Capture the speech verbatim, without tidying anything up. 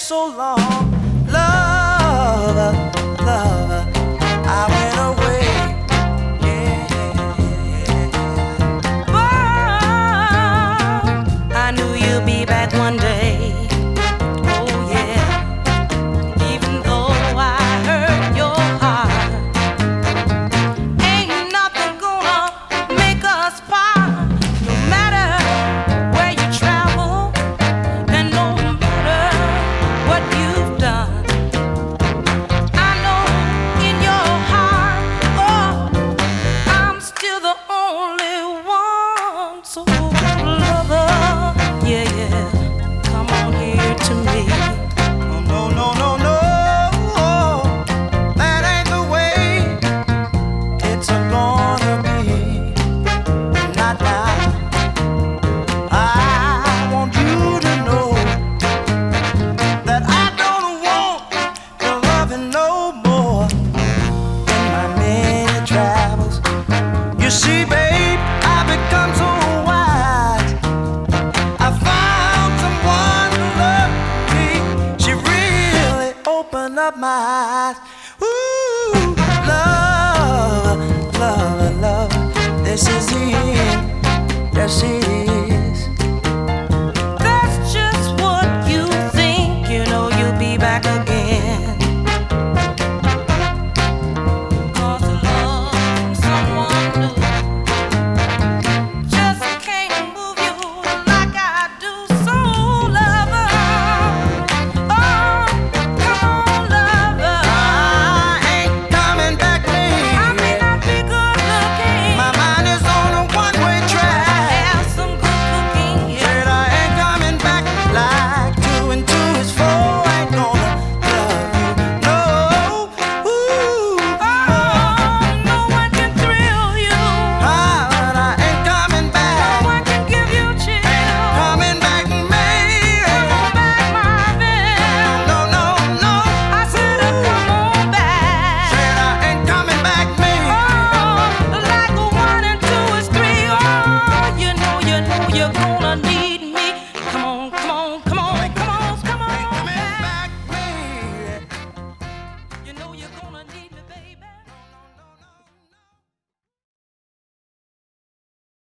so long. Love, love, I went away. Yeah, but I knew you'd be back one day. Oh yeah, even though I hurt your heart, ain't nothing gonna make us part. No matter where you travel, and no matter what you've done, I know in your heart, oh, I'm still the only one. So lover, yeah, yeah, come on here to me. Oh, no, no, no, no, that ain't the way it's gonna be. Not now. I want you to know that I don't want your loving no more in my many travels. You see, babe, I've become so wise. I found someone who loved me. She really opened up my eyes. Ooh, love, love, love. This is the end. Yes, it is.